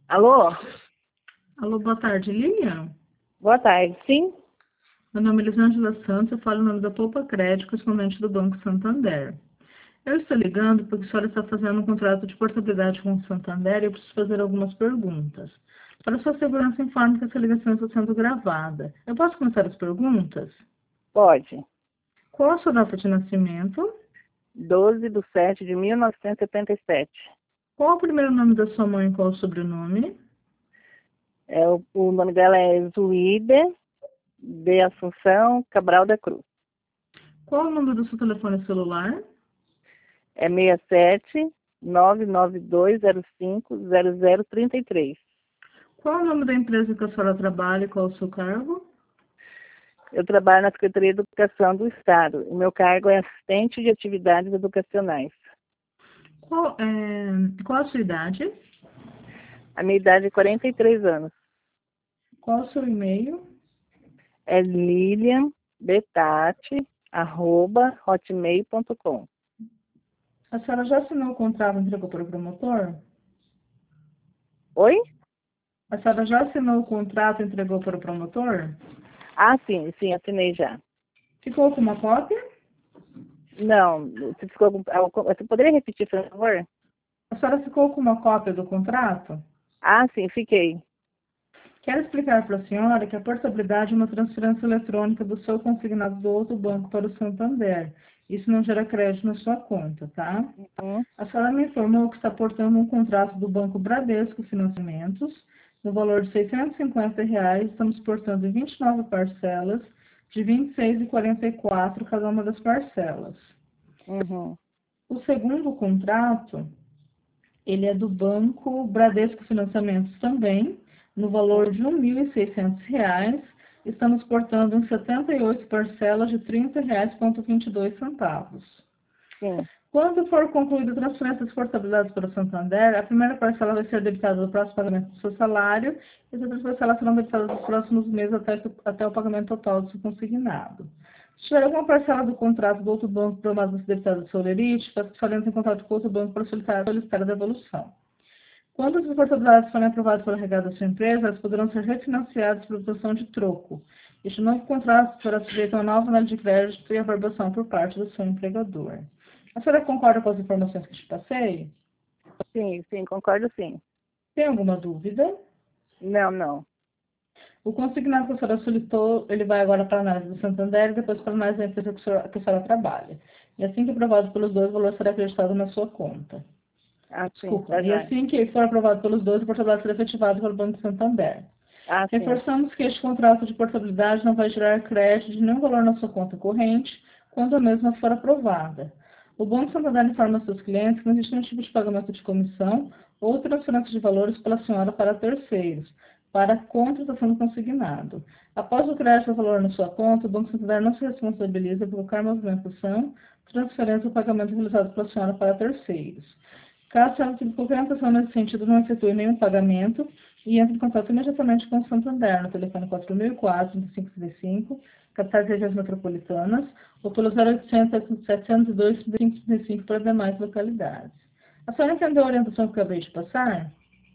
Alô? Alô, boa tarde, Lilian. Boa tarde. Sim? Meu nome é Elisângela Santos, eu falo em nome da Poupa Crédito, correspondente do Banco Santander. Eu estou ligando porque a senhora está fazendo um contrato de portabilidade com o Santander e eu preciso fazer algumas perguntas. Para sua segurança, informe que essa ligação está sendo gravada. Eu posso começar as perguntas? Pode. Qual a sua data de nascimento? 12/7/1977. Qual o primeiro nome da sua mãe e qual o sobrenome? O nome dela é Zuíde de Assunção Cabral da Cruz. Qual o número do seu telefone celular? É 67-99205-0033. Qual o nome da empresa que a senhora trabalha e qual o seu cargo? Eu trabalho na Secretaria de Educação do Estado. O meu cargo é assistente de atividades educacionais. Qual a sua idade? A minha idade é 43 anos. Qual o seu e-mail? É lilianbetati@hotmail.com. A senhora já assinou o contrato e entregou para o promotor? Oi? A senhora já assinou o contrato e entregou para o promotor? Ah, sim, assinei já. Ficou com uma cópia? Não, você poderia repetir, por favor? A senhora ficou com uma cópia do contrato? Ah, sim, fiquei. Quero explicar para a senhora que a portabilidade é uma transferência eletrônica do seu consignado do outro banco para o Santander. Isso não gera crédito na sua conta, tá? Uhum. A senhora me informou que está portando um contrato do Banco Bradesco Financiamentos, no valor de R$ 650. Estamos portando em 29 parcelas, de R$ 26,44 cada uma das parcelas. Uhum. O segundo contrato, ele é do Banco Bradesco Financiamentos também, no valor de R$ 1.600. Estamos portando em 78 parcelas de R$ 30,22. Sim. Quando for concluída a transferência de portabilidade para o Santander, a primeira parcela vai ser debitada do próximo pagamento do seu salário e as outras parcelas serão debitadas nos próximos meses até o pagamento total do seu consignado. Se tiver alguma parcela do contrato do outro banco programada para ser debitada do seu lerite, faremos em contato com o outro banco para solicitar a devolução. Quando as portabilidades forem aprovadas pela regada da sua empresa, elas poderão ser refinanciadas por opção de troco. Este novo contrato será sujeito a uma nova análise de crédito e aprovação por parte do seu empregador. A senhora concorda com as informações que te passei? Sim, concordo sim. Tem alguma dúvida? Não. O consignado que a senhora solicitou, ele vai agora para a análise do Santander e depois para a análise da empresa que a senhora trabalha. E assim que aprovado pelos dois, o valor será acreditado na sua conta. Ah, sim, Desculpa. tá E já. assim que for aprovado pelos dois, o portabilidade será efetivado pelo Banco Santander. Ah, sim. Reforçamos que este contrato de portabilidade não vai gerar crédito de nenhum valor na sua conta corrente quando a mesma for aprovada. O Banco Santander informa seus clientes que não existe nenhum tipo de pagamento de comissão ou transferência de valores pela senhora para terceiros, para a contratação do consignado. Após o crédito do valor na sua conta, o Banco Santander não se responsabiliza por qualquer movimentação, transferência ou pagamento realizado pela senhora para terceiros. Caso ela tenha qualquer intenção nesse sentido, não efetue nenhum pagamento e entre em contato imediatamente com o Santander no telefone 4004-3535, capitais e regiões metropolitanas, ou pelo 0800 702 3535 para demais localidades. A senhora entendeu a orientação que eu acabei de passar?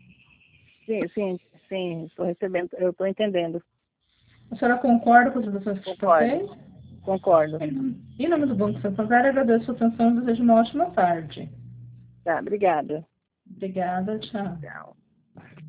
Sim, estou recebendo, eu estou entendendo. A senhora concorda com as orientações que eu te Concordo. passei? Concordo. Em nome do Banco Santander, agradeço a sua atenção e desejo uma ótima tarde. Tá, obrigada. Obrigada, tchau. Tchau.